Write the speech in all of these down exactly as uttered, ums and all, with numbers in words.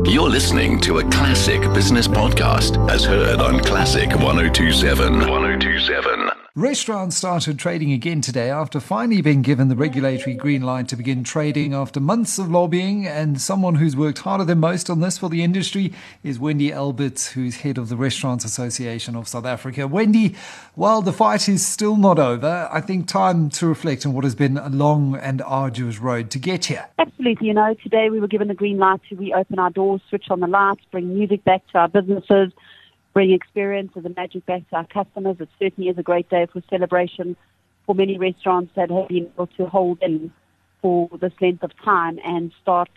You're listening to a Classic Business Podcast as heard on Classic one oh two point seven. one oh two point seven. Restaurants started trading again today after finally being given the regulatory green light to begin trading after months of lobbying. And someone who's worked harder than most on this for the industry is Wendy Alberts, who's head of the Restaurants Association of South Africa. Wendy, while the fight is still not over, I think time to reflect on what has been a long and arduous road to get here. Absolutely. You know, today we were given the green light to reopen our doors, switch on the lights, bring music back to our businesses, bring experiences and magic back to our customers. It certainly is a great day for celebration for many restaurants that have been able to hold in for this length of time and start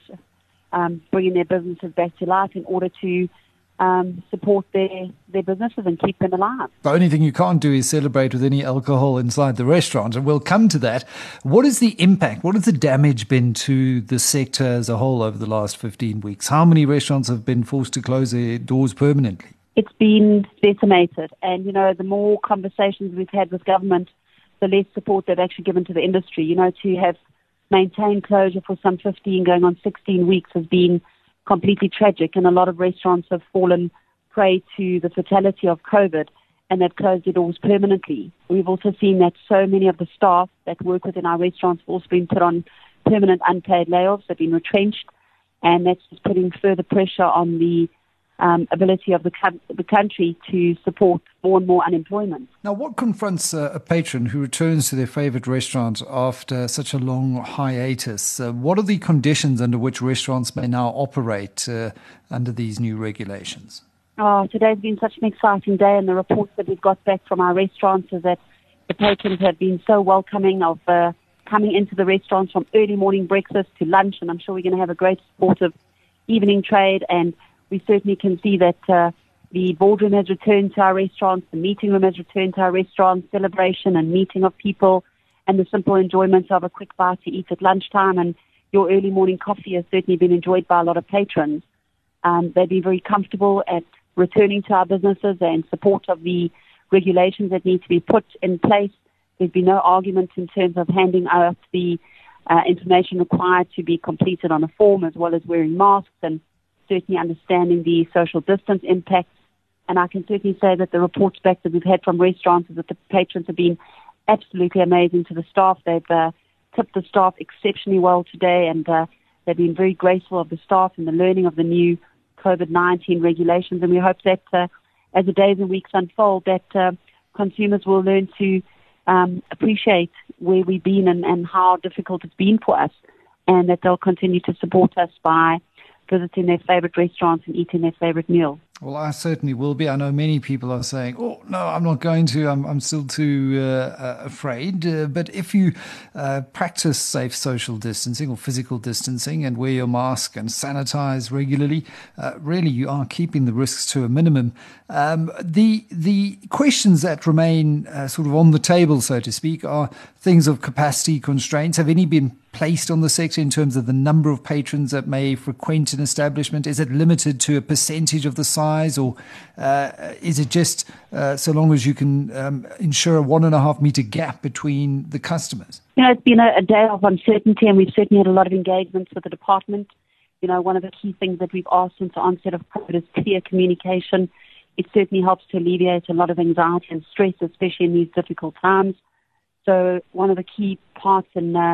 um, bringing their businesses back to life in order to um, support their, their businesses and keep them alive. The only thing you can't do is celebrate with any alcohol inside the restaurant, and we'll come to that. What is the impact? What has the damage been to the sector as a whole over the last fifteen weeks? How many restaurants have been forced to close their doors permanently? It's been decimated, and, you know, the more conversations we've had with government, the less support they've actually given to the industry. You know, to have maintained closure for some fifteen, going on sixteen weeks has been completely tragic, and a lot of restaurants have fallen prey to the fatality of COVID, and they've closed their doors permanently. We've also seen that so many of the staff that work within our restaurants have also been put on permanent unpaid layoffs, they've been retrenched, and that's just putting further pressure on the Um, ability of the, co- the country to support more and more unemployment. Now, what confronts uh, a patron who returns to their favourite restaurant after such a long hiatus? Uh, what are the conditions under which restaurants may now operate uh, under these new regulations? Oh, today's been such an exciting day, and the reports that we've got back from our restaurants is that the patrons have been so welcoming of uh, coming into the restaurants from early morning breakfast to lunch, and I'm sure we're going to have a great supportive evening trade. And we certainly can see that uh, the boardroom has returned to our restaurants, the meeting room has returned to our restaurants, celebration and meeting of people, and the simple enjoyment of a quick bite to eat at lunchtime. And your early morning coffee has certainly been enjoyed by a lot of patrons. Um, they've been very comfortable at returning to our businesses and support of the regulations that need to be put in place. There's been no argument in terms of handing out the uh, information required to be completed on a form, as well as wearing masks and certainly understanding the social distance impacts. And I can certainly say that the reports back that we've had from restaurants is that the patrons have been absolutely amazing to the staff. They've uh, tipped the staff exceptionally well today, and uh, they've been very grateful of the staff and the learning of the new COVID nineteen regulations. And we hope that uh, as the days and weeks unfold, that uh, consumers will learn to um, appreciate where we've been and, and how difficult it's been for us, and that they'll continue to support us by visiting their favourite restaurants and eating their favourite meal. Well, I certainly will be. I know many people are saying, oh, no, I'm not going to. I'm, I'm still too uh, uh, afraid. Uh, but if you uh, practice safe social distancing or physical distancing and wear your mask and sanitize regularly, uh, really you are keeping the risks to a minimum. Um, the the questions that remain uh, sort of on the table, so to speak, are things of capacity constraints. Have any been placed on the sector in terms of the number of patrons that may frequent an establishment? Is it limited to a percentage of the size, or uh, is it just uh, so long as you can um, ensure a one and a half metre gap between the customers? You know, it's been a, a day of uncertainty, and we've certainly had a lot of engagements with the department. You know, one of the key things that we've asked since the onset of COVID is clear communication. It certainly helps to alleviate a lot of anxiety and stress, especially in these difficult times. So one of the key parts in uh,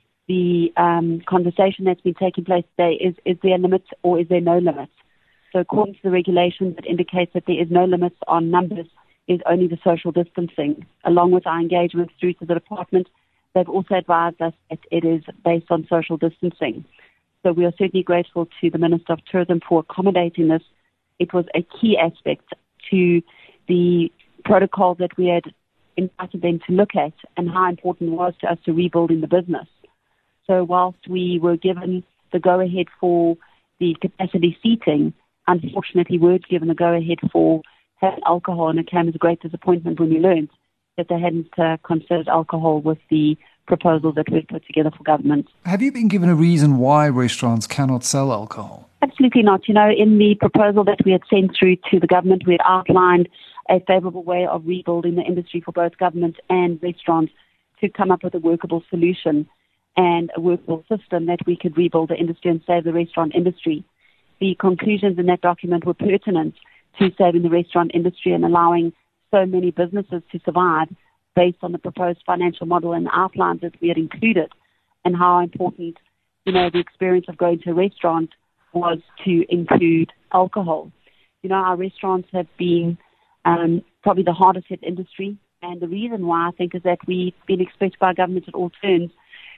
the um, conversation that's been taking place today is, is there a limit or is there no limit? So according to the regulations, it indicates that there is no limits on numbers, is only the social distancing. Along with our engagement through to the department, they've also advised us that it is based on social distancing. So we are certainly grateful to the Minister of Tourism for accommodating this. It was a key aspect to the protocol that we had invited them to look at, and how important it was to us to rebuilding the business. So whilst we were given the go-ahead for the capacity seating, unfortunately we weren't given the go-ahead for having alcohol, and it came as a great disappointment when we learned that they hadn't uh, considered alcohol with the proposal that we put together for government. Have you been given a reason why restaurants cannot sell alcohol? Absolutely not. You know, in the proposal that we had sent through to the government, we had outlined a favourable way of rebuilding the industry for both government and restaurants to come up with a workable solution and a workable system that we could rebuild the industry and save the restaurant industry. the conclusions in that document were pertinent to saving the restaurant industry and allowing so many businesses to survive based on the proposed financial model and outlines that we had included, and how important, you know, the experience of going to a restaurant was to include alcohol. You know, our restaurants have been um, probably the hardest hit industry, and the reason why I think is that we've been expected by government at all turns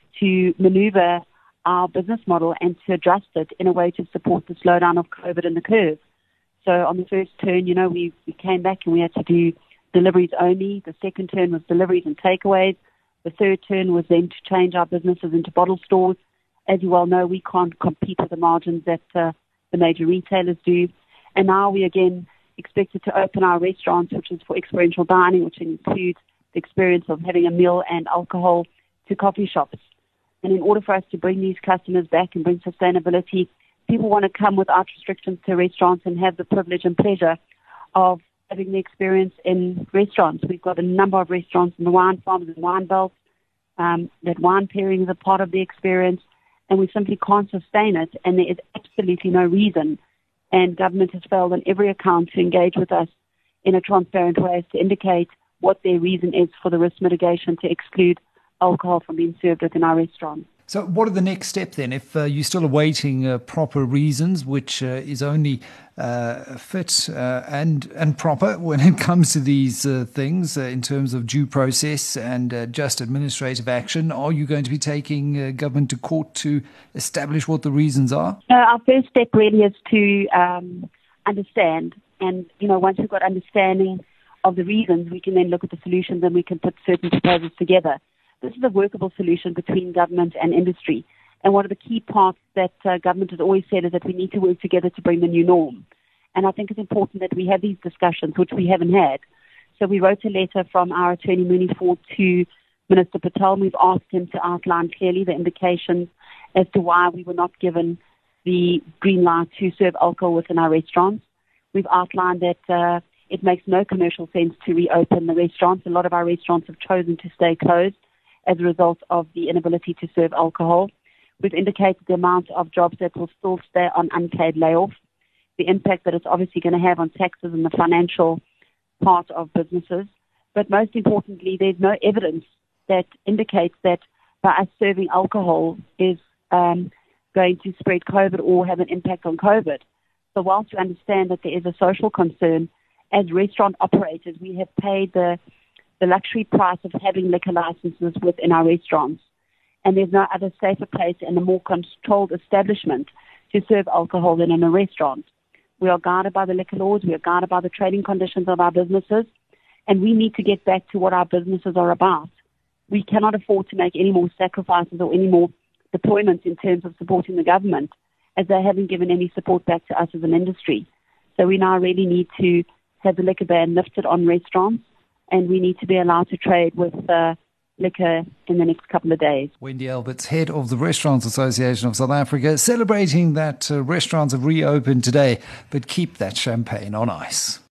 to maneuver our business model and to adjust it in a way to support the slowdown of COVID and the curve. So on the first turn, you know, we, we came back and we had to do deliveries only. The second turn was deliveries and takeaways. The third turn was then to change our businesses into bottle stores. As you well know, we can't compete with the margins that uh, the major retailers do. And now we again expected to open our restaurants, which is for experiential dining, which includes the experience of having a meal and alcohol, to coffee shops. And in order for us to bring these customers back and bring sustainability, people want to come without restrictions to restaurants and have the privilege and pleasure of having the experience in restaurants. We've got a number of restaurants in the wine farms and wine belts. Um, that wine pairing is a part of the experience, and we simply can't sustain it, and there is absolutely no reason. And government has failed on every account to engage with us in a transparent way to indicate what their reason is for the risk mitigation to exclude alcohol from being served within our restaurants. So what are the next steps then? If uh, you're still awaiting uh, proper reasons, which uh, is only uh, fit uh, and and proper when it comes to these uh, things uh, in terms of due process and uh, just administrative action, are you going to be taking uh, government to court to establish what the reasons are? Uh, our first step really is to um, understand. And, you know, once we've got understanding of the reasons, we can then look at the solutions and we can put certain proposals together. This is a workable solution between government and industry. And one of the key parts that uh, government has always said is that we need to work together to bring the new norm. And I think it's important that we have these discussions, which we haven't had. So we wrote a letter from our attorney, Mooney Ford, to Minister Patel. We've asked him to outline clearly the indications as to why we were not given the green light to serve alcohol within our restaurants. We've outlined that uh, it makes no commercial sense to reopen the restaurants. A lot of our restaurants have chosen to stay closed as a result of the inability to serve alcohol. We've indicated the amount of jobs that will still stay on unpaid layoff, the impact that it's obviously going to have on taxes and the financial part of businesses. But most importantly, there's no evidence that indicates that by us serving alcohol is um, going to spread COVID or have an impact on COVID. So whilst we understand that there is a social concern, as restaurant operators, we have paid the the luxury price of having liquor licenses within our restaurants. And there's no other safer place and a more controlled establishment to serve alcohol than in a restaurant. We are guided by the liquor laws, we are guided by the trading conditions of our businesses, and we need to get back to what our businesses are about. We cannot afford to make any more sacrifices or any more deployments in terms of supporting the government, as they haven't given any support back to us as an industry. So we now really need to have the liquor ban lifted on restaurants, and we need to be allowed to trade with uh, liquor in the next couple of days. Wendy Alberts, head of the Restaurants Association of South Africa, celebrating that uh, restaurants have reopened today, but keep that champagne on ice.